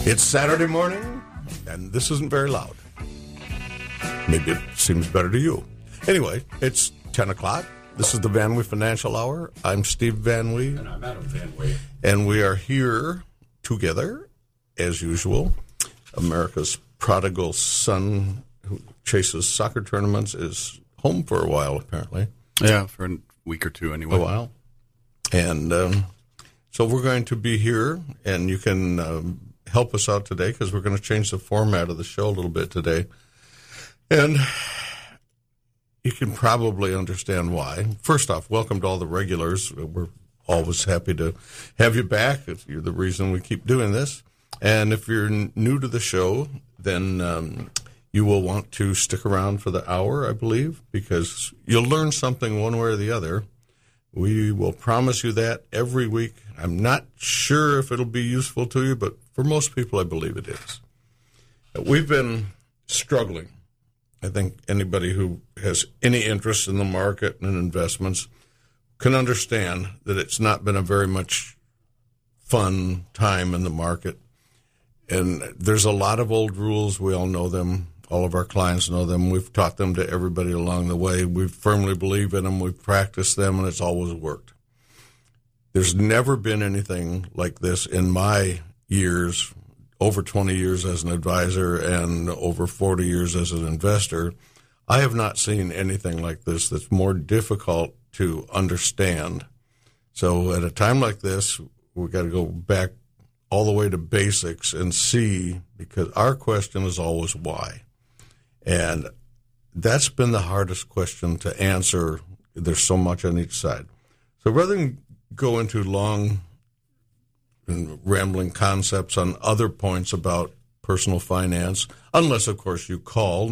It's Saturday morning, and this isn't very loud. Maybe it seems better to you. Anyway, it's 10 o'clock. This is the Van Wee Financial Hour. I'm Steve Van Wee. And I'm Adam Van Wee. And we are here together, as usual. America's prodigal son who chases soccer tournaments is home for a while, apparently. Yeah, for a week or two anyway. A while. And so we're going to be here, and you can help us out today because we're going to change the format of the show a little bit today. And you can probably understand why. First off, welcome to all the regulars. We're always happy to have you back. You're the reason we keep doing this. And if you're new to the show, then you will want to stick around for the hour, I believe, because you'll learn something one way or the other. We will promise you that every week. I'm not sure if it'll be useful to you, but for most people, I believe it is. We've been struggling. I think anybody who has any interest in the market and investments can understand that it's not been a very much fun time in the market. And there's a lot of old rules. We all know them. All of our clients know them. We've taught them to everybody along the way. We firmly believe in them. We've practiced them, and it's always worked. There's never been anything like this in my years, over 20 years as an advisor and over 40 years as an investor. I have not seen anything like this that's more difficult to understand. So at a time like this, we've got to go back all the way to basics and see, because our question is always why. And that's been the hardest question to answer. There's so much on each side. So rather than go into long and rambling concepts on other points about personal finance, unless, of course, you call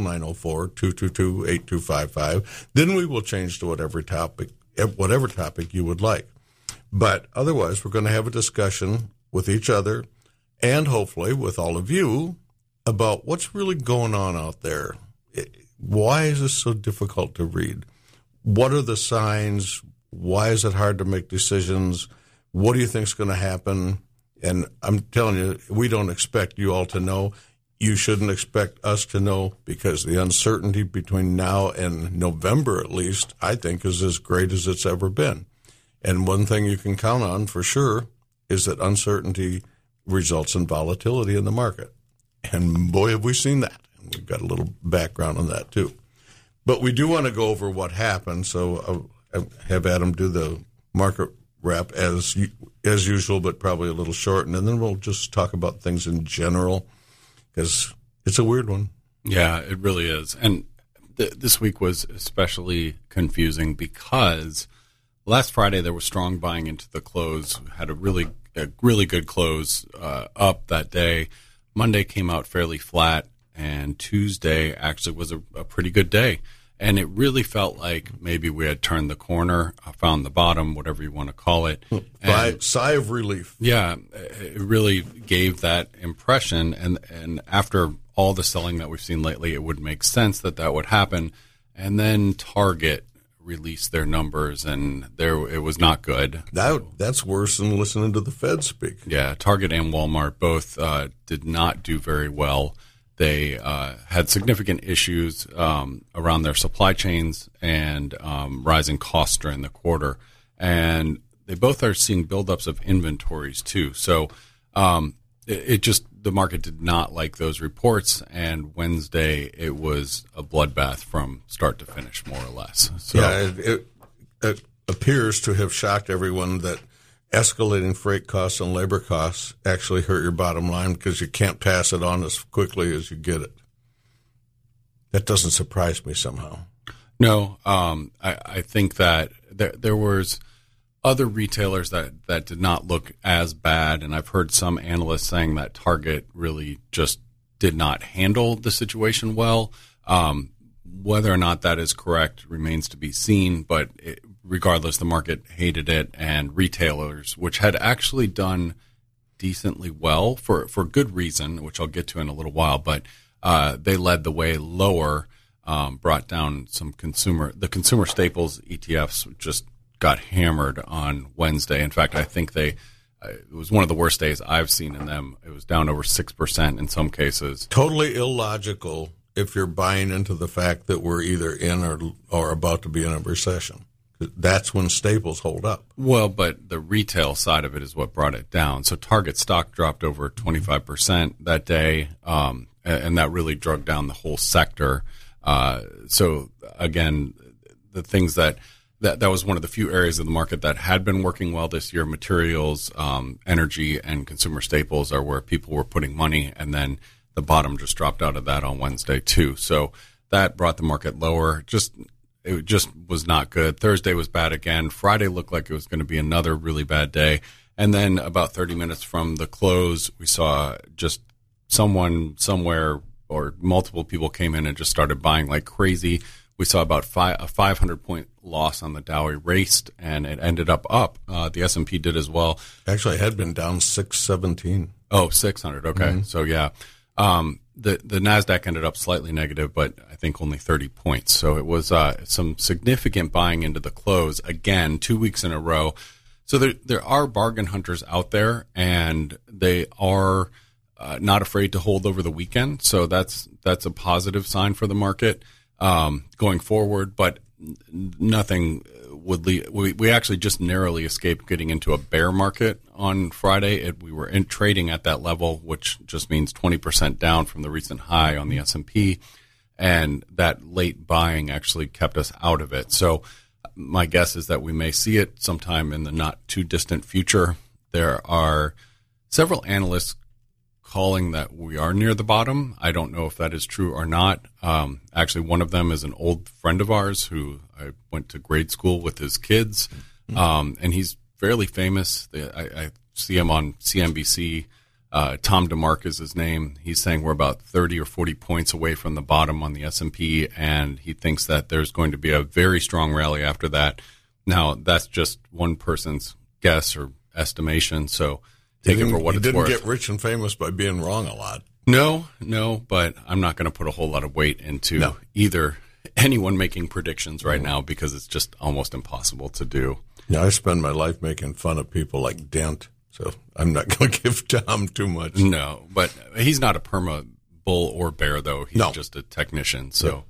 904-222-8255, then we will change to whatever topic you would like. But otherwise, we're going to have a discussion with each other and hopefully with all of you about what's really going on out there. Why is this so difficult to read? What are the signs? Why is it hard to make decisions? What do you think is going to happen? And I'm telling you, we don't expect you all to know. You shouldn't expect us to know, because the uncertainty between now and November, at least, I think is as great as it's ever been. And one thing you can count on for sure is that uncertainty results in volatility in the market. And boy, have we seen that. And we've got a little background on that too. But we do want to go over what happened. So I'll have Adam do the market wrap as usual, but probably a little shortened. And then we'll just talk about things in general, because it's a weird one. Yeah, it really is. And this week was especially confusing because last Friday there was strong buying into the close. Had a really good close up that day. Monday came out fairly flat, and Tuesday actually was a pretty good day. And it really felt like maybe we had turned the corner, found the bottom, whatever you want to call it. Sigh of relief. Yeah, it really gave that impression. And after all the selling that we've seen lately, it would make sense that would happen. And then Target released their numbers, and it was not good. That's worse than listening to the Fed speak. Yeah, Target and Walmart both did not do very well. They had significant issues around their supply chains and rising costs during the quarter. And they both are seeing buildups of inventories too. So the market did not like those reports. And Wednesday, it was a bloodbath from start to finish, more or less. So, yeah, it appears to have shocked everyone that escalating freight costs and labor costs actually hurt your bottom line, because you can't pass it on as quickly as you get it. That doesn't surprise me somehow. No, I think that there was other retailers that did not look as bad, and I've heard some analysts saying that Target really just did not handle the situation well. Whether or not that is correct remains to be seen, but regardless, the market hated it, and retailers, which had actually done decently well for good reason, which I'll get to in a little while, but they led the way lower, brought down the consumer staples ETFs just got hammered on Wednesday. In fact, I think they it was one of the worst days I've seen in them. It was down over 6% in some cases. Totally illogical if you're buying into the fact that we're either in or about to be in a recession. That's when staples hold up. Well, but the retail side of it is what brought it down. So Target stock dropped over 25% that day, and that really drug down the whole sector. So again, the things that was one of the few areas of the market that had been working well this year. Materials, energy, and consumer staples are where people were putting money, and then the bottom just dropped out of that on Wednesday too. So that brought the market lower. It just was not good. Thursday was bad again. Friday looked like it was going to be another really bad day. And then about 30 minutes from the close, we saw just someone somewhere or multiple people came in and just started buying like crazy. We saw about a 500-point loss on the Dow erased, and it ended up. The S&P did as well. Actually, it had been down 617. Oh, 600. Okay. Mm-hmm. So, yeah. The NASDAQ ended up slightly negative, but I think only 30 points. So it was some significant buying into the close, again, 2 weeks in a row. So there are bargain hunters out there, and they are not afraid to hold over the weekend. So that's a positive sign for the market going forward, but nothing would lead. We actually just narrowly escaped getting into a bear market on Friday. We were trading at that level, which just means 20% down from the recent high on the S&P, and that late buying actually kept us out of it. So my guess is that we may see it sometime in the not too distant future. There are several analysts calling that we are near the bottom. I don't know if that is true or not. Actually, one of them is an old friend of ours who I went to grade school with his kids, and he's fairly famous. I see him on CNBC. Tom DeMark is his name. He's saying we're about 30 or 40 points away from the bottom on the S&P, and he thinks that there's going to be a very strong rally after that. Now, that's just one person's guess or estimation, so take it for what it's worth. You didn't get rich and famous by being wrong a lot. No, but I'm not going to put a whole lot of weight into either anyone making predictions right now because it's just almost impossible to do. Yeah, I spend my life making fun of people like Dent, so I'm not going to give Tom too much. No, but he's not a perma bull or bear, though. He's just a technician. So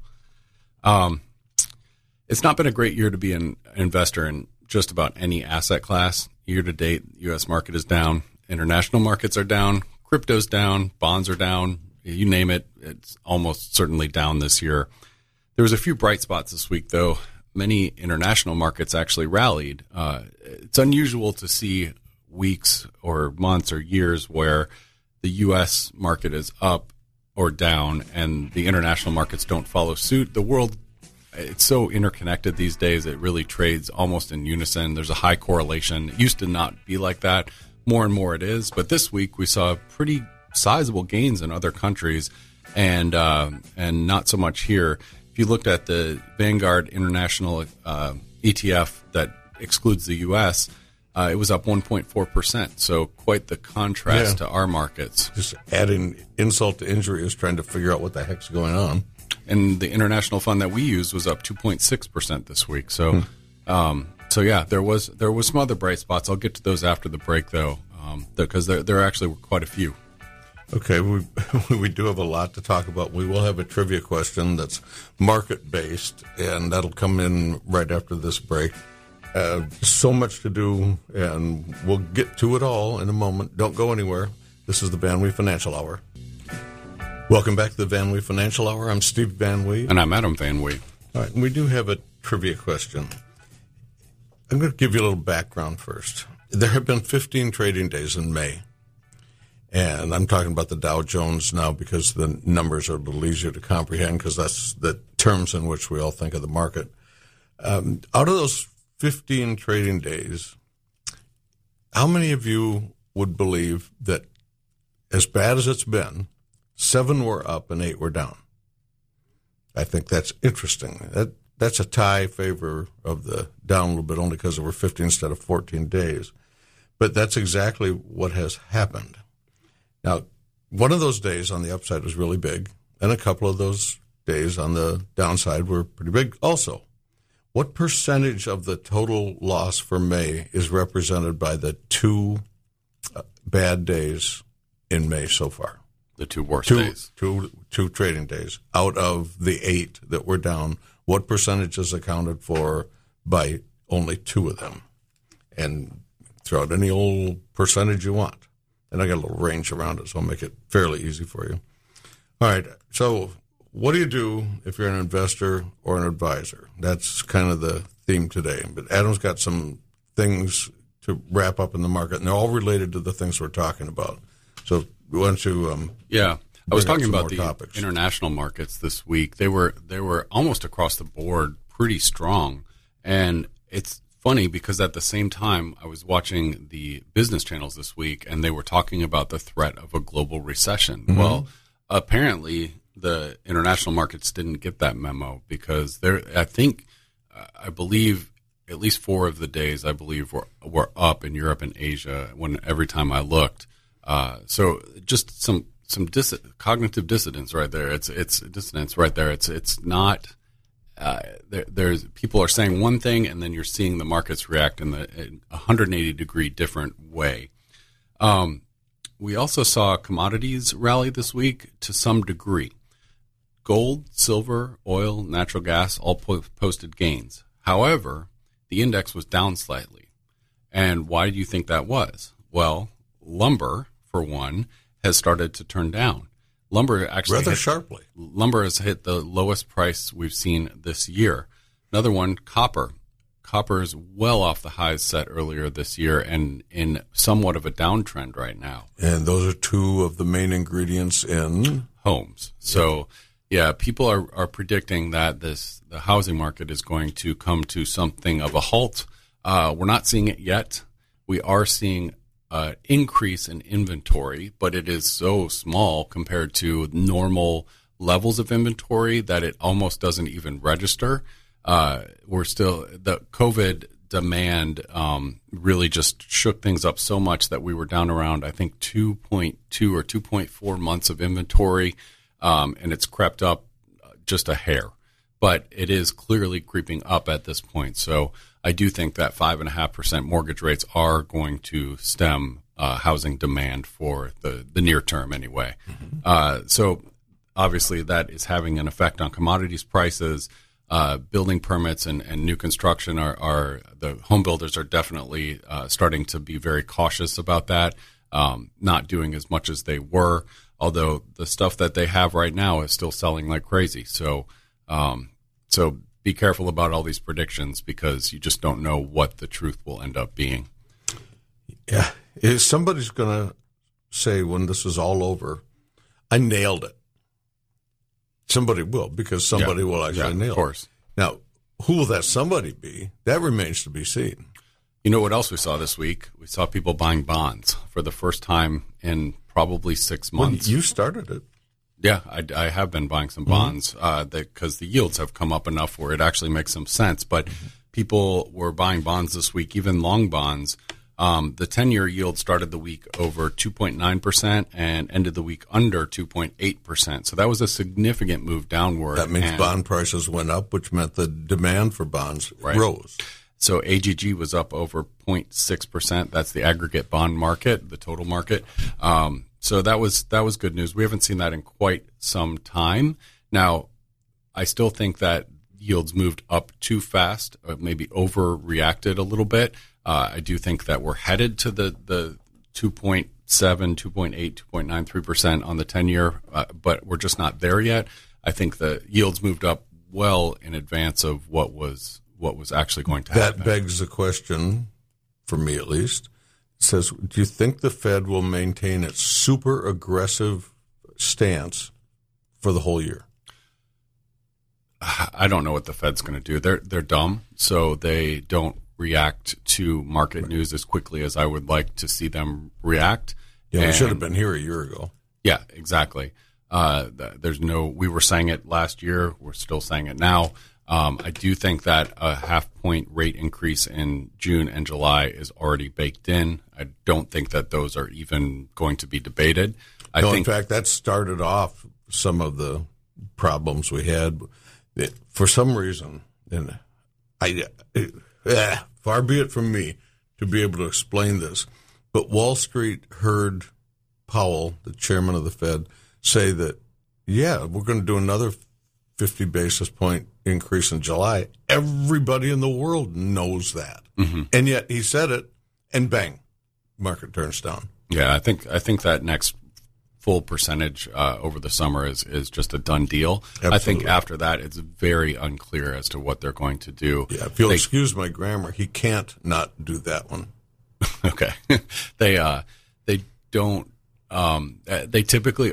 it's not been a great year to be an investor in just about any asset class. Year to date, U.S. market is down. International markets are down. Crypto's down. Bonds are down. You name it, it's almost certainly down this year. There was a few bright spots this week, though. Many international markets actually rallied. It's unusual to see weeks or months or years where the U.S. market is up or down and the international markets don't follow suit. The world, it's so interconnected these days. It really trades almost in unison. There's a high correlation. It used to not be like that. More and more it is. But this week we saw pretty sizable gains in other countries and not so much here. If you looked at the Vanguard International ETF that excludes the U.S., it was up 1.4%. So quite the contrast to our markets. Just adding insult to injury is trying to figure out what the heck's going on. And the international fund that we use was up 2.6% this week. So, yeah, there was some other bright spots. I'll get to those after the break, though, because there actually were quite a few. Okay, we do have a lot to talk about. We will have a trivia question that's market-based, and that'll come in right after this break. So much to do, and we'll get to it all in a moment. Don't go anywhere. This is the Van Wee Financial Hour. Welcome back to the Van Wee Financial Hour. I'm Steve Van Wee. And I'm Adam Van Wee. All right, and we do have a trivia question. I'm going to give you a little background first. There have been 15 trading days in May. And I'm talking about the Dow Jones now because the numbers are a little easier to comprehend because that's the terms in which we all think of the market. Out of those 15 trading days, how many of you would believe that as bad as it's been, 7 were up and 8 were down? I think that's interesting. That's a tie favor of the down a little bit only because there were 15 instead of 14 days. But that's exactly what has happened. Now, one of those days on the upside was really big, and a couple of those days on the downside were pretty big also. What percentage of the total loss for May is represented by the 2 bad days in May so far. The two worst days. Two trading days. Out of the 8 that were down, what percentage is accounted for by only 2 of them? And throw out any old percentage you want. And I got a little range around it, so I'll make it fairly easy for you. All right, so what do you do if you're an investor or an advisor? That's kind of the theme today. But Adam's got some things to wrap up in the market, and they're all related to the things we're talking about. So why don't you I was talking about the topics. International markets this week. They were almost across the board pretty strong. And it's funny because at the same time I was watching the business channels this week and they were talking about the threat of a global recession. Mm-hmm. Well, apparently the international markets didn't get that memo because I believe at least 4 of the days were up in Europe and Asia every time I looked. So just some cognitive dissonance right there. It's dissonance right there. It's not. There's people are saying one thing, and then you're seeing the markets react in a 180-degree different way. We also saw commodities rally this week to some degree. Gold, silver, oil, natural gas all posted gains. However, the index was down slightly. And why do you think that was? Well, lumber, for one, has started to turn down. Lumber actually rather sharply. Lumber has hit the lowest price we've seen this year. Another one, copper. Copper is well off the highs set earlier this year and in somewhat of a downtrend right now. And those are 2 of the main ingredients in homes. So, yeah, people are predicting that the housing market is going to come to something of a halt. We're not seeing it yet. We are seeing increase in inventory, but it is so small compared to normal levels of inventory that it almost doesn't even register. The COVID demand really just shook things up so much that we were down around, I think, 2.2 or 2.4 months of inventory, and it's crept up just a hair. But it is clearly creeping up at this point. So I do think that 5.5% mortgage rates are going to stem housing demand for the near term anyway. Mm-hmm. So obviously that is having an effect on commodities prices. Building permits and new construction are the home builders are definitely starting to be very cautious about that, not doing as much as they were, although the stuff that they have right now is still selling like crazy. So be careful about all these predictions because you just don't know what the truth will end up being. Yeah. Somebody's going to say when this is all over, I nailed it. Somebody will, because somebody will actually nail it. Of course. Now, who will that somebody be? That remains to be seen. You know what else we saw this week? We saw people buying bonds for the first time in probably 6 months. Well, you started it. Yeah, I have been buying some bonds because the yields have come up enough where it actually makes some sense. But people were buying bonds this week, even long bonds. The 10-year yield started the week over 2.9% and ended the week under 2.8%. So that was a significant move downward. That means bond prices went up, which meant the demand for bonds rose. So AGG was up over 0.6%. That's the aggregate bond market, the total market. So that was good news. We haven't seen that in quite some time. Now, I still think that yields moved up too fast, or maybe overreacted a little bit. I do think that we're headed to the 2.7, 2.8, 2.93% on the 10-year, but we're just not there yet. I think the yields moved up well in advance of what was actually going to happen. That begs the question, for me at least. It says, do you think the Fed will maintain its super aggressive stance for the whole year? I don't know what the Fed's going to do. They're dumb, so they don't react to market news as quickly as I would like to see them react. Yeah, we should have been here a year ago. Yeah, exactly. We were saying it last year. We're still saying it now. I do think that a half-point rate increase in June and July is already baked in. I don't think that those are even going to be debated. In fact, that started off some of the problems we had. For some reason, and far be it from me to be able to explain this, But Wall Street heard Powell, the chairman of the Fed, say that, yeah, we're going to do another 50 basis point increase in July. Everybody in the world knows that. Mm-hmm. And yet he said it, and bang, market turns down. Yeah, I think that next full percentage over the summer is just a done deal. Absolutely. I think after that, it's very unclear as to what they're going to do. Yeah, if you'll excuse my grammar, he can't not do that one. Okay. They don't they typically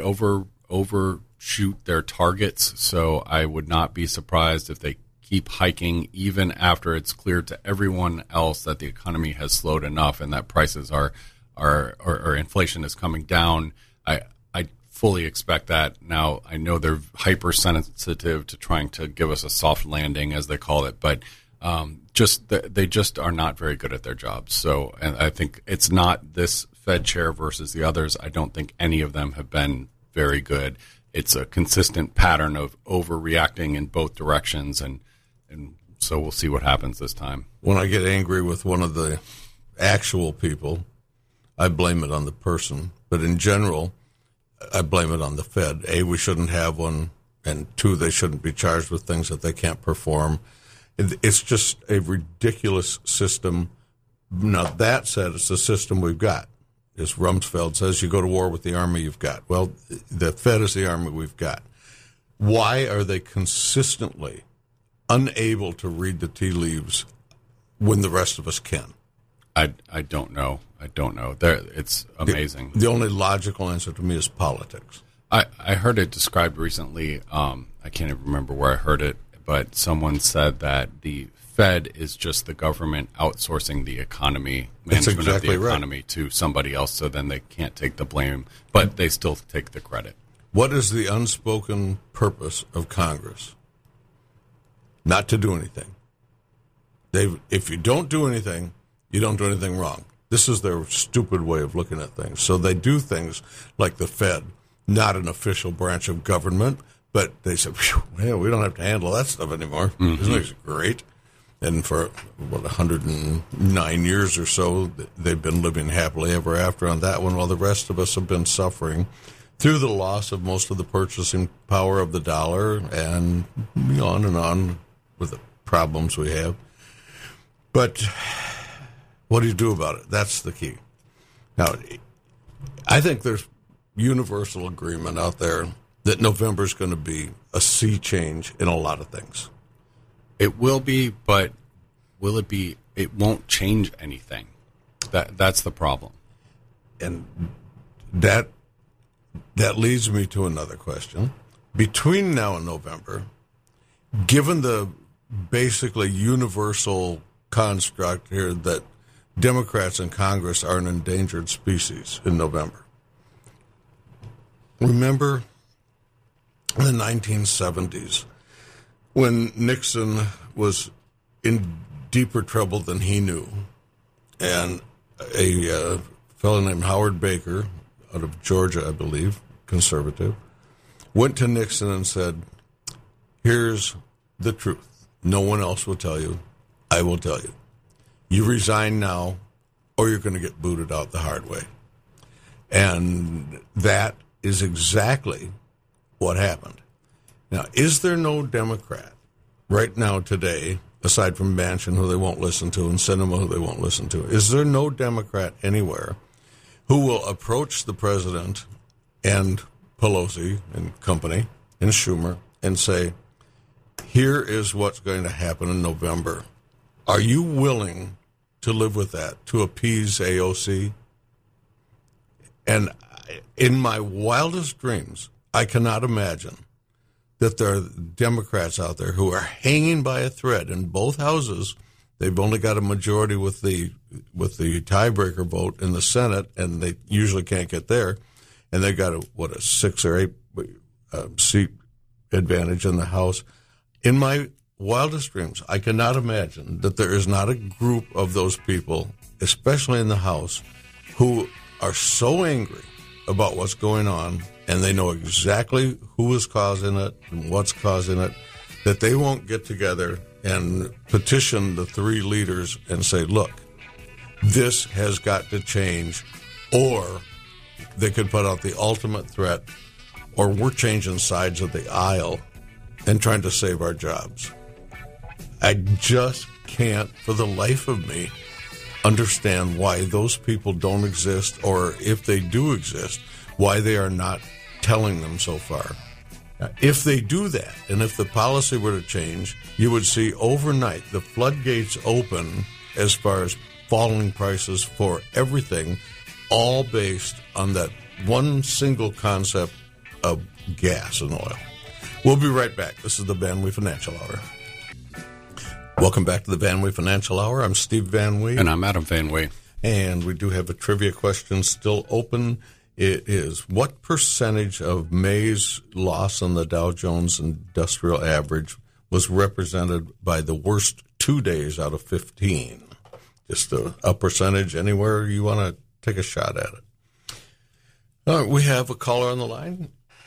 overshoot their targets, so I would not be surprised if they keep hiking even after it's clear to everyone else that the economy has slowed enough and that prices are or inflation is coming down. I fully expect that. Now, I know they're hypersensitive to trying to give us a soft landing, as they call it, but they just are not very good at their jobs. So, and I think it's not this Fed chair versus the others. I don't think any of them have been very good. It's a consistent pattern of overreacting in both directions, and so we'll see what happens this time. When I get angry with one of the actual people, I blame it on the person. But in general, I blame it on the Fed. A, we shouldn't have one, and two, they shouldn't be charged with things that they can't perform. It's just a ridiculous system. Now, that said, it's the system we've got. As Rumsfeld says, you go to war with the army you've got. Well, the Fed is the army we've got. Why are they consistently unable to read the tea leaves when the rest of us can? I don't know. It's amazing. The only logical answer to me is politics. I heard it described recently. I can't even remember where I heard it, but someone said that the Fed is just the government outsourcing the economy, management exactly of the economy right. to somebody else, so then they can't take the blame, but they still take the credit. What is the unspoken purpose of Congress? Not to do anything. If you don't do anything, you don't do anything wrong. This is their stupid way of looking at things. So they do things like the Fed, not an official branch of government, but they say, well, we don't have to handle that stuff anymore. Mm-hmm. Isn't it great? And for, 109 years or so, they've been living happily ever after on that one, while the rest of us have been suffering through the loss of most of the purchasing power of the dollar and on with the problems we have. But what do you do about it? That's the key. Now, I think there's universal agreement out there that November is going to be a sea change in a lot of things. It will be, but will it be? It won't change anything. That's the problem. And that leads me to another question. Between now and November, given the basically universal construct here that Democrats in Congress are an endangered species in November. Remember in the 1970s when Nixon was in deeper trouble than he knew, and a fellow named Howard Baker out of Georgia, I believe, conservative, went to Nixon and said, here's the truth. No one else will tell you. I will tell you. You resign now, or you're going to get booted out the hard way. And that is exactly what happened. Now, is there no Democrat right now today, aside from Manchin, who they won't listen to, and Sinema, who they won't listen to, is there no Democrat anywhere who will approach the president and Pelosi and company and Schumer and say, here is what's going to happen in November. Are you willing to live with that, to appease AOC? And in my wildest dreams, I cannot imagine that there are Democrats out there who are hanging by a thread in both houses. They've only got a majority with the tiebreaker vote in the Senate, and they usually can't get there. And they got a 6 or 8 seat advantage in the House. In my wildest dreams, I cannot imagine that there is not a group of those people, especially in the House, who are so angry about what's going on, and they know exactly who is causing it and what's causing it, that they won't get together and petition the 3 leaders and say, look, This has got to change, or they could put out the ultimate threat, or we're changing sides of the aisle and trying to save our jobs. I just can't, for the life of me, understand why those people don't exist, or if they do exist, why they are not telling them so far. If they do that, and if the policy were to change, you would see overnight the floodgates open as far as falling prices for everything, all based on that one single concept of gas and oil. We'll be right back. This is the Van Wee Financial Hour. Welcome back to the Van Wee Financial Hour. I'm Steve Van Wee. And I'm Adam Van Wee. And we do have a trivia question still open. It is, what percentage of May's loss on the Dow Jones Industrial Average was represented by the worst 2 days out of 15? Just a percentage anywhere you want to take a shot at it. All right, we have a caller on the line.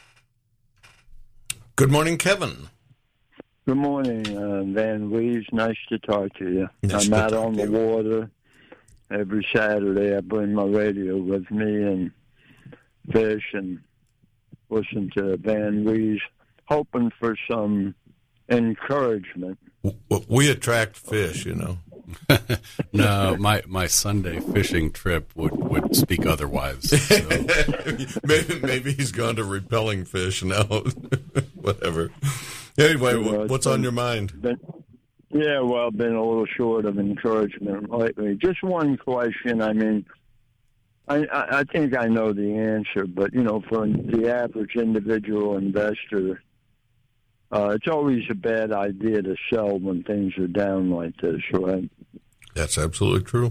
Good morning, Kevin. Good morning, Van Wee. Nice to talk to you. Nice I'm out on the water every Saturday. I bring my radio with me and fish and listen to Van Wee's, hoping for some encouragement. We attract fish, you know. No, my Sunday fishing trip would speak otherwise. So. maybe he's gone to repelling fish now. Whatever. Anyway, what's on your mind? Been a little short of encouragement lately. Just one question. I mean, I think I know the answer, but, for the average individual investor, it's always a bad idea to sell when things are down like this, right? That's absolutely true.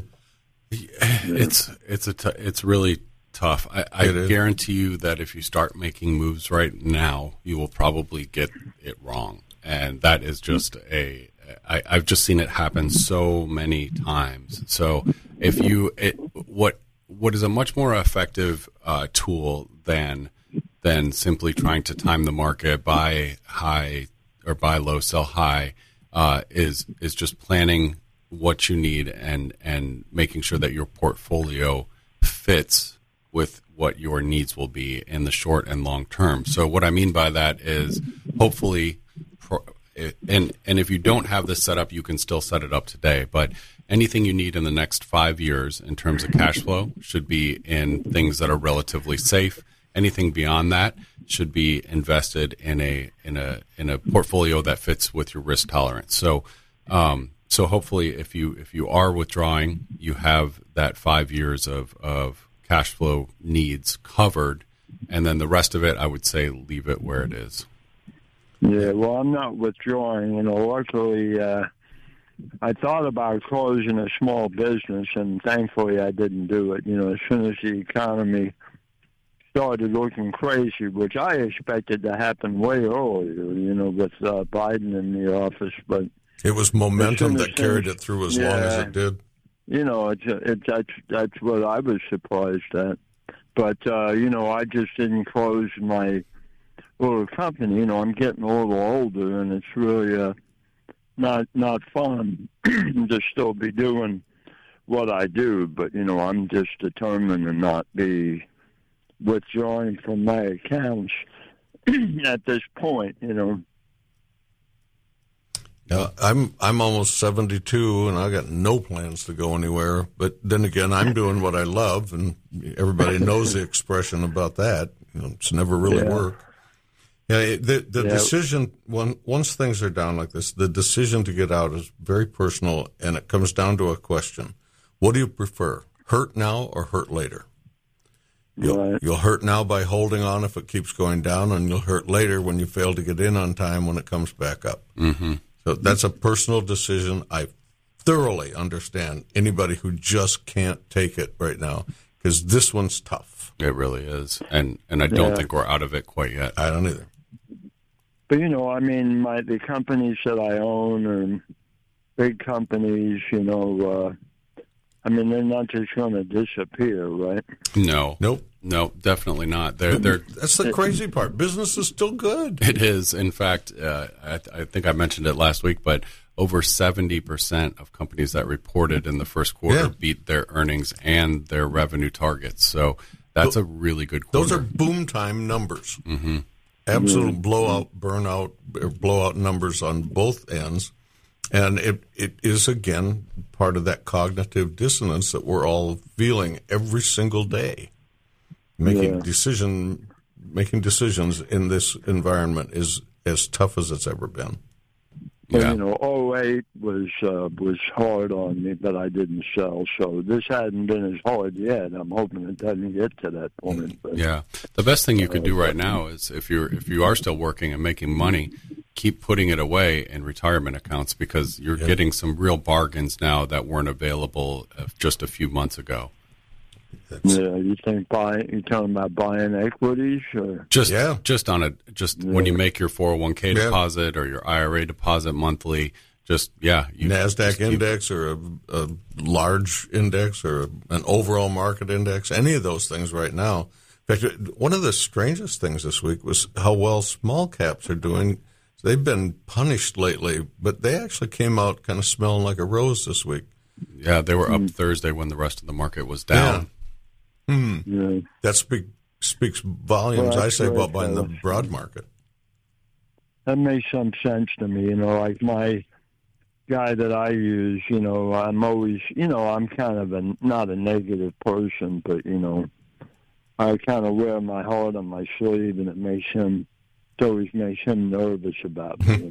It's really tough. I guarantee you that if you start making moves right now, you will probably get it wrong. And that is just I've just seen it happen so many times. So if what is a much more effective tool than simply trying to time the market, buy high or buy low, sell high, is just planning what you need and making sure that your portfolio fits with what your needs will be in the short and long term. So what I mean by that is hopefully, and if you don't have this set up, you can still set it up today, but anything you need in the next 5 years in terms of cash flow should be in things that are relatively safe. Anything beyond that should be invested in a portfolio that fits with your risk tolerance. So hopefully, if you are withdrawing, you have that 5 years of cash flow needs covered, and then the rest of it, I would say, leave it where it is. Yeah, well, I'm not withdrawing. Luckily, I thought about closing a small business, and thankfully, I didn't do it. As soon as the economy started looking crazy, which I expected to happen way earlier, with Biden in the office. But it was momentum that carried it through as long as it did. That's what I was surprised at. But, I just didn't close my little company. I'm getting a little older, and it's really not fun to still be doing what I do. But, I'm just determined to not be withdrawing from my accounts at this point, I'm almost 72, and I got no plans to go anywhere. But then again, I'm doing what I love, and everybody knows the expression about that. It's never really worked. Yeah, the decision, once things are down like this, the decision to get out is very personal, and it comes down to a question: what do you prefer, hurt now or hurt later? You'll hurt now by holding on if it keeps going down, and you'll hurt later when you fail to get in on time when it comes back up. Mm-hmm. So that's a personal decision. I thoroughly understand anybody who just can't take it right now, because this one's tough. It really is, and I don't think we're out of it quite yet. I don't either. But the companies that I own are big companies. They're not just going to disappear, right? No. Nope. No, definitely not. They're That's the crazy part. Business is still good. It is. In fact, I think I mentioned it last week, but over 70% of companies that reported in the first quarter beat their earnings and their revenue targets. So that's a really good quarter. Those are boom time numbers. Mm-hmm. Absolute blowout numbers on both ends. And it is, again, part of that cognitive dissonance that we're all feeling every single day. Making decisions in this environment is as tough as it's ever been. Yeah. 08 was hard on me, but I didn't sell. So this hadn't been as hard yet. I'm hoping it doesn't get to that point. But, the best thing you can do right now is if you are still working and making money, keep putting it away in retirement accounts because you're getting some real bargains now that weren't available just a few months ago. You think you're talking about buying equities, or when you make your 401k deposit or your IRA deposit monthly, NASDAQ index or a large index or an overall market index, any of those things right now. In fact, one of the strangest things this week was how well small caps are doing. They've been punished lately, but they actually came out kind of smelling like a rose this week. Yeah, they were up Thursday when the rest of the market was down. That speaks volumes, I say, about buying the broad market. That makes some sense to me. Like my guy that I use, I'm always, I'm kind of not a negative person, but, I kind of wear my heart on my sleeve, and it always makes him nervous about me,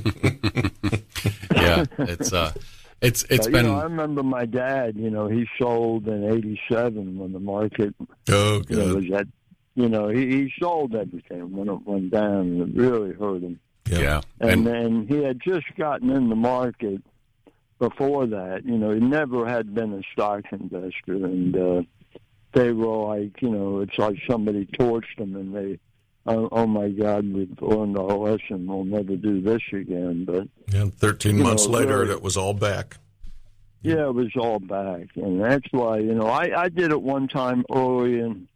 It's been. I remember my dad. He sold in '87 when the market. Was at. He sold everything when it went down, and it really hurt him. Yeah. And then he had just gotten in the market before that. He never had been a stock investor, and they were like, it's like somebody torched him, and they. Oh my God, we've learned our lesson. We'll never do this again. But 13 months later, it was all back. Yeah, it was all back, and that's why I did it one time early on,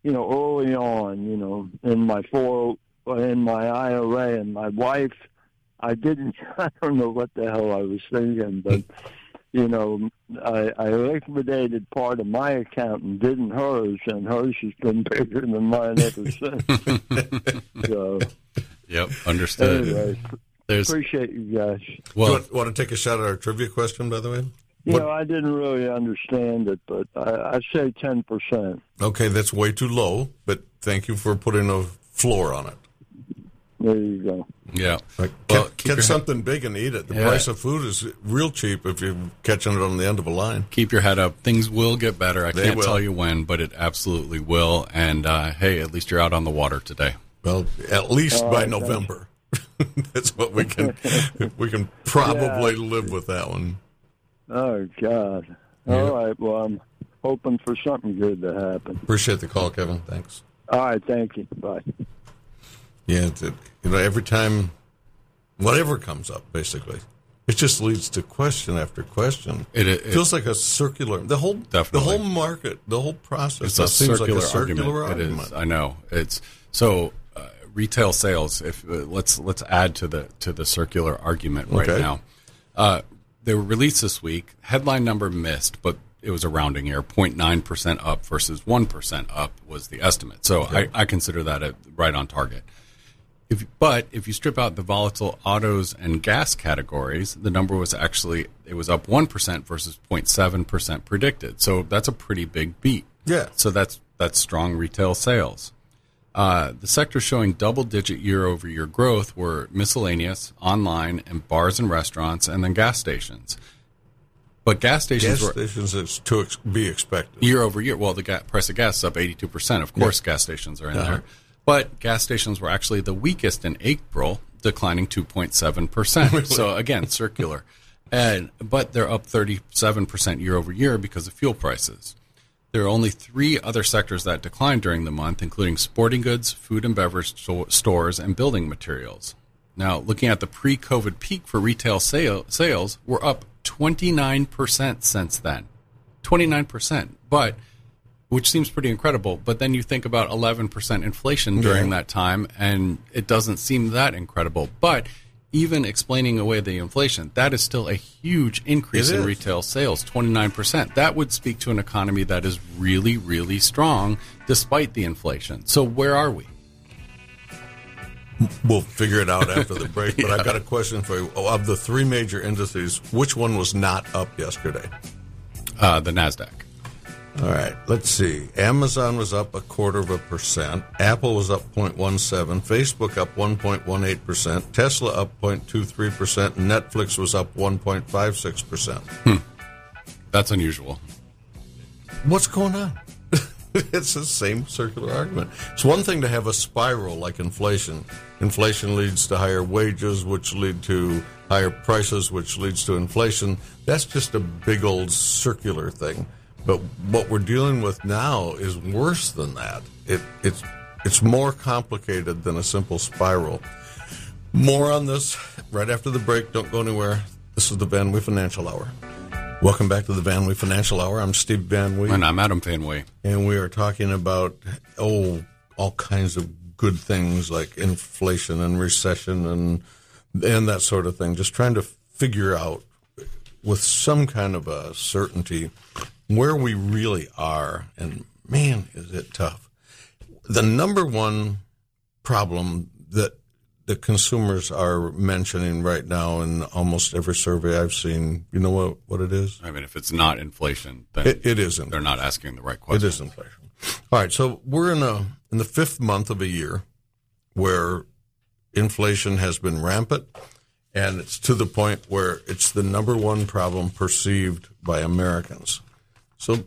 in my IRA, and my wife. I don't know what the hell I was thinking, but. I liquidated part of my account and didn't hers, and hers has been bigger than mine ever since. So, understood. Anyway, appreciate you guys. Well, do you want to take a shot at our trivia question, by the way? I didn't really understand it, but I say 10%. Okay, that's way too low, but thank you for putting a floor on it. There you go. Yeah. Catch something big and eat it. The price of food is real cheap if you're catching it on the end of a line. Keep your head up. Things will get better. I can't tell you when, but it absolutely will. And, hey, at least you're out on the water today. Well, at least by November. That's what we can probably live with that one. Oh, God. All right. Well, I'm hoping for something good to happen. Appreciate the call, Kevin. Thanks. All right. Thank you. Bye. Yeah, every time, whatever comes up, basically, it just leads to question after question. It feels like a circular. The whole market, the whole process. Seems like a circular argument. It is. I know. It's so retail sales. Let's add to the circular argument right now. They were released this week. Headline number missed, but it was a rounding error. 0.9% up versus 1% up was the estimate. So I consider that right on target. But if you strip out the volatile autos and gas categories, the number was up 1% versus 0.7% predicted. So that's a pretty big beat. Yeah. So that's strong retail sales. The sectors showing double-digit year-over-year growth were miscellaneous, online, and bars and restaurants, and then gas stations. But gas stations is to be expected. Year over year. Well, the price of gas is up 82%. Of course, gas stations are in there. But gas stations were actually the weakest in April, declining 2.7%. Really? So, again, circular. But they're up 37% year over year because of fuel prices. There are only 3 other sectors that declined during the month, including sporting goods, food and beverage stores, and building materials. Now, looking at the pre-COVID peak for retail sales, we're up 29% since then. 29%. But which seems pretty incredible. But then you think about 11% inflation during that time, and it doesn't seem that incredible. But even explaining away the inflation, that is still a huge increase in retail sales, 29%. That would speak to an economy that is really, really strong despite the inflation. So where are we? We'll figure it out after the break, but I've got a question for you. Of the three major indices, which one was not up yesterday? The NASDAQ. All right, let's see. Amazon was up 0.25%. Apple was up 0.17%. Facebook up 1.18%. Tesla up 0.23%. And Netflix was up 1.56%. That's unusual. What's going on? It's the same circular argument. It's one thing to have a spiral like inflation. Inflation leads to higher wages, which lead to higher prices, which leads to inflation. That's just a big old circular thing. But what we're dealing with now is worse than that. It's more complicated than a simple spiral. More on this right after the break. Don't go anywhere. This is the Van Wee Financial Hour. Welcome back to the Van Wee Financial Hour. I'm Steve Van Wee. And I'm Adam Van Wee. And we are talking about, all kinds of good things like inflation and recession and that sort of thing. Just trying to figure out with some kind of a certainty where we really are. And man, is it tough. The number one problem that the consumers are mentioning right now in almost every survey I've seen, you know what it is? I mean, if it's not inflation, then it isn't. They're not asking the right question. It is inflation. All right, so we're in the fifth month of a year where inflation has been rampant, and it's to the point where it's the number one problem perceived by Americans. So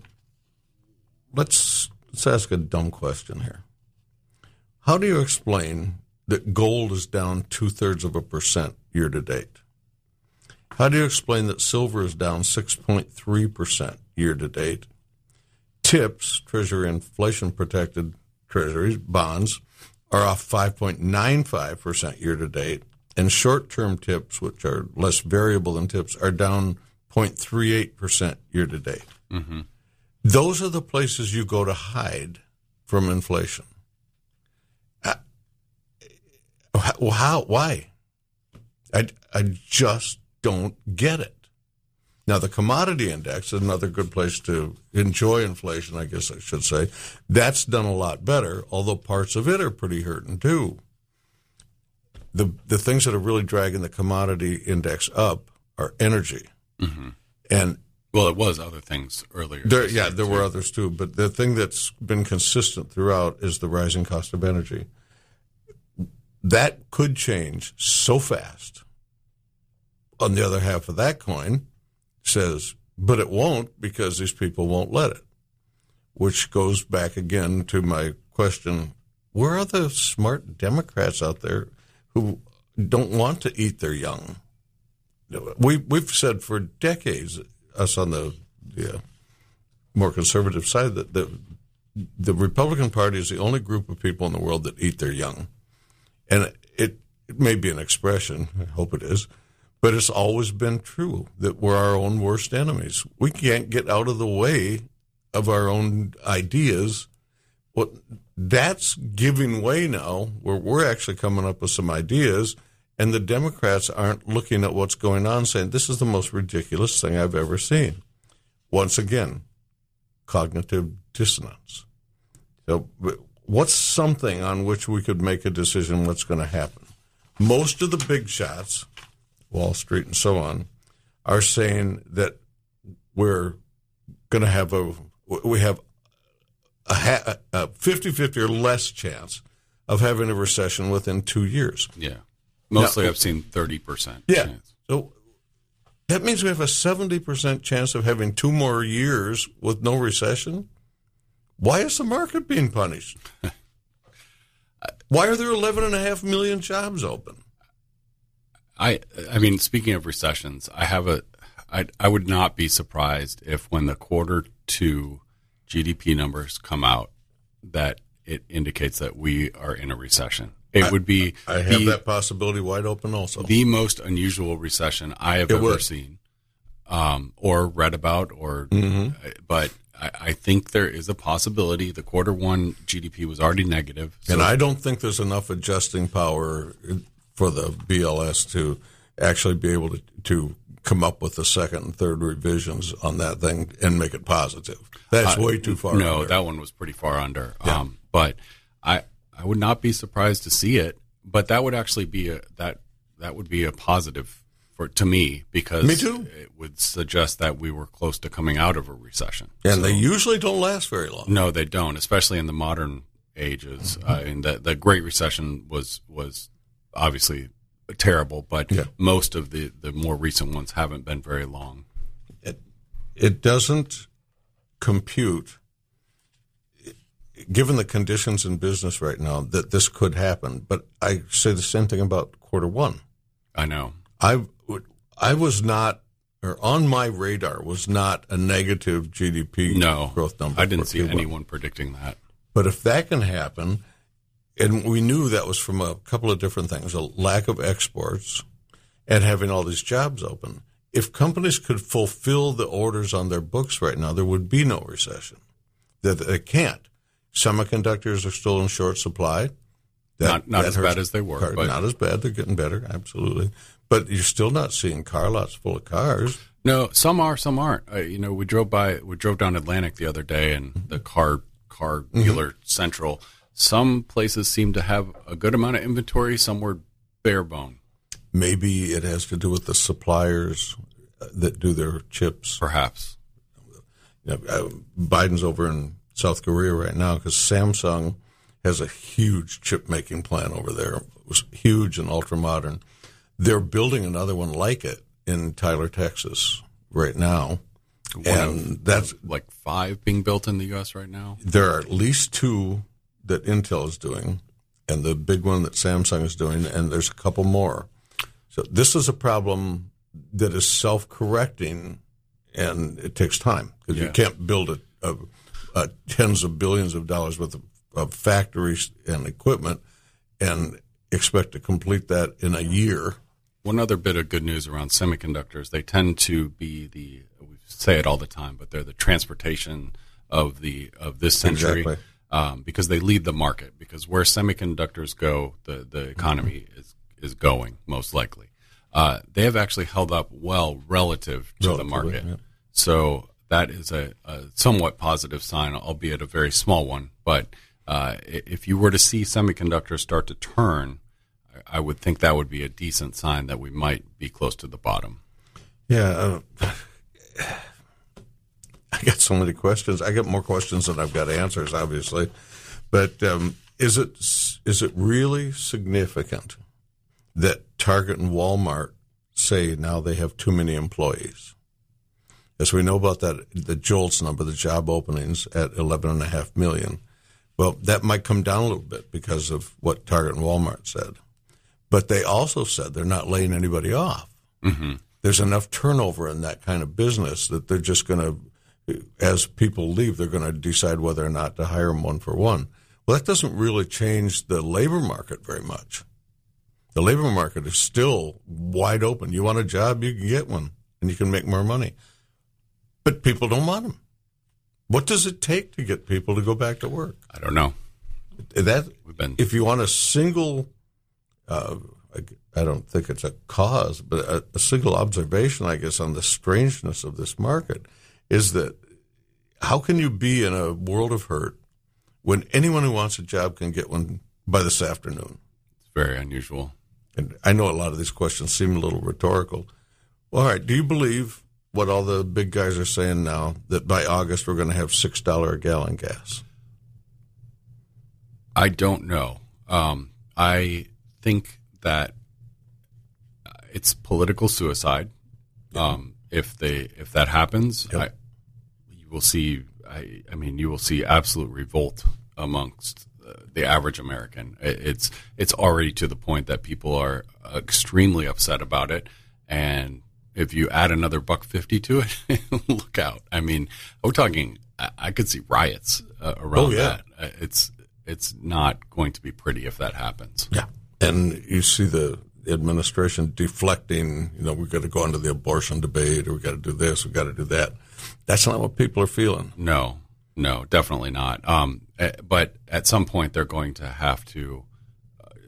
let's ask a dumb question here. How do you explain that gold is down 0.2% year to date? How do you explain that silver is down 6.3% year to date? TIPS, Treasury inflation protected treasuries, bonds, are off 5.95% year to date. And short-term TIPS, which are less variable than TIPS, are down 0.38% year to date. Mm-hmm. Those are the places you go to hide from inflation. How? Why? I just don't get it. Now, the commodity index is another good place to enjoy inflation, I guess I should say. That's done a lot better, although parts of it are pretty hurting too. The things that are really dragging the commodity index up are energy. Mm-hmm. And well, it was other things earlier. There were others too, but the thing that's been consistent throughout is the rising cost of energy. That could change so fast. On the other half of that coin says, but it won't because these people won't let it, which goes back again to my question, where are the smart Democrats out there who don't want to eat their young? We've said for decades, us on the more conservative side, that the Republican Party is the only group of people in the world that eat their young. And it may be an expression, I hope it is, but it's always been true that we're our own worst enemies. We can't get out of the way of our own ideas. Well, that's giving way now, where we're actually coming up with some ideas, and the Democrats aren't looking at what's going on, saying, this is the most ridiculous thing I've ever seen. Once again, cognitive dissonance. So what's something on which we could make a decision what's going to happen? Most of the big shots, Wall Street and so on, are saying that we're going to have a 50-50 or less chance of having a recession within 2 years. Yeah. Mostly I've seen 30%. Yeah. Chance. So that means we have a 70% chance of having 2 more years with no recession. Why is the market being punished? Why are there 11.5 million jobs open? I mean, speaking of recessions, I would not be surprised if when the Q2 GDP numbers come out that it indicates that we are in a recession. It would be I have that possibility wide open also. The most unusual recession I have ever seen or read about but I think there is a possibility. The Q1 GDP was already negative. And I don't think there's enough adjusting power for the BLS to actually be able to come up with the second and third revisions on that thing and make it positive. That's way too far. No, under. that one was pretty far under. Yeah. But I would not be surprised to see it. But that would actually be that would be a positive to me, because me too. It would suggest that we were close to coming out of a recession. And they usually don't last very long. No, they don't, especially in the modern ages. And the Great Recession was obviously terrible, but most of the more recent ones haven't been very long. It doesn't compute, given the conditions in business right now, that this could happen. But I say the same thing about quarter one. I know. I was not, or on my radar was not a negative GDP growth number. I didn't see anyone predicting that. But if that can happen, and we knew that was from a couple of different things, a lack of exports and having all these jobs open. If companies could fulfill the orders on their books right now, there would be no recession. They can't. Semiconductors are still in short supply. Not as bad as they were. But not as bad. They're getting better, absolutely. But you're still not seeing car lots full of cars. No, some are, some aren't. We drove down Atlantic the other day, and the car dealer central. Some places seem to have a good amount of inventory. Some were bare bone. Maybe it has to do with the suppliers that do their chips. Perhaps. Biden's over in South Korea right now because Samsung has a huge chip making plant over there. It was huge and ultra modern. They're building another one like it in Tyler, Texas right now. That's like 5 being built in the U.S. right now. There are at least 2 that Intel is doing, and the big one that Samsung is doing, and there's a couple more. So this is a problem that is self-correcting, and it takes time because you can't build a tens of billions of dollars worth of factories and equipment and expect to complete that in a year. One other bit of good news around semiconductors, they tend to be we say it all the time, but they're the transportation of this century. Exactly. Because they lead the market. Because where semiconductors go, the economy is going, most likely. They have actually held up well relative to the market. Yeah. So that is a somewhat positive sign, albeit a very small one. But if you were to see semiconductors start to turn, I would think that would be a decent sign that we might be close to the bottom. Yeah. I got so many questions. I get more questions than I've got answers, obviously. But is it really significant that Target and Walmart say now they have too many employees? As we know about that, the JOLTS number, the job openings at 11.5 million. Well, that might come down a little bit because of what Target and Walmart said. But they also said they're not laying anybody off. Mm-hmm. There's enough turnover in that kind of business that they're just going to, as people leave, they're going to decide whether or not to hire them one for one. Well, that doesn't really change the labor market very much. The labor market is still wide open. You want a job, you can get one, and you can make more money. But people don't want them. What does it take to get people to go back to work? I don't know. If you want a single, I don't think it's a cause, but a single observation, I guess, on the strangeness of this market is that how can you be in a world of hurt when anyone who wants a job can get one by this afternoon? It's very unusual. And I know a lot of these questions seem a little rhetorical. Well, all right, do you believe what all the big guys are saying now, that by August we're going to have $6 a gallon gas? I don't know. I think that it's political suicide. If that happens, yep. You will see. You will see absolute revolt amongst the average American. It's already to the point that people are extremely upset about it, and if you add another $1.50 to it, look out. I mean, we're talking. I could see riots around that. It's not going to be pretty if that happens. Yeah, and you see the administration deflecting. We've got to go into the abortion debate, or we've got to do this, we've got to do that. That's not what people are feeling. No, definitely not. But at some point, they're going to have to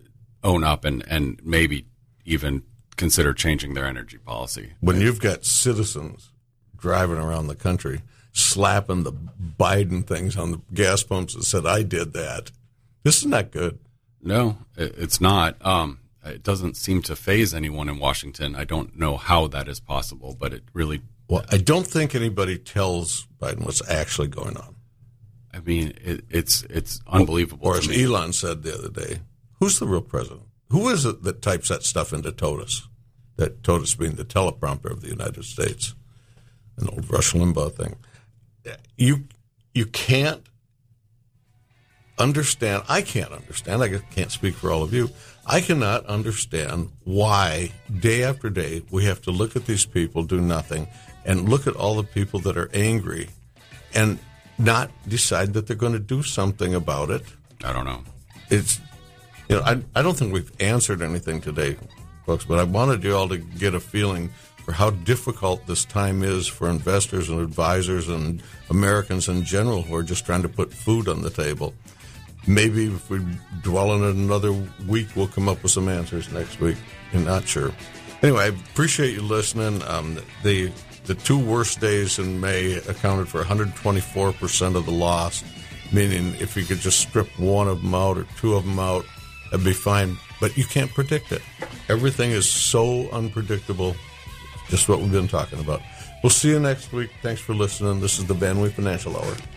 own up and maybe even consider changing their energy policy. When you've got citizens driving around the country slapping the Biden things on the gas pumps that said, I did that, this is not good. No, it's not. It doesn't seem to faze anyone in Washington. I don't know how that is possible, but it really... Well, I don't think anybody tells Biden what's actually going on. I mean, it's unbelievable. Or as Elon said the other day, who's the real president? Who is it that types that stuff into TOTUS? That TOTUS being the teleprompter of the United States, an old Rush Limbaugh thing. You can't understand. I can't understand. I can't speak for all of you. I cannot understand why day after day we have to look at these people do nothing and look at all the people that are angry and not decide that they're going to do something about it. I don't know. It's, I don't think we've answered anything today, folks, but I wanted you all to get a feeling for how difficult this time is for investors and advisors and Americans in general who are just trying to put food on the table. Maybe if we dwell on it another week, we'll come up with some answers next week. I'm not sure. Anyway, I appreciate you listening. The 2 worst days in May accounted for 124% of the loss, meaning if you could just strip one of them out or 2 of them out, that'd be fine. But you can't predict it. Everything is so unpredictable, just what we've been talking about. We'll see you next week. Thanks for listening. This is the Van Wee Financial Hour.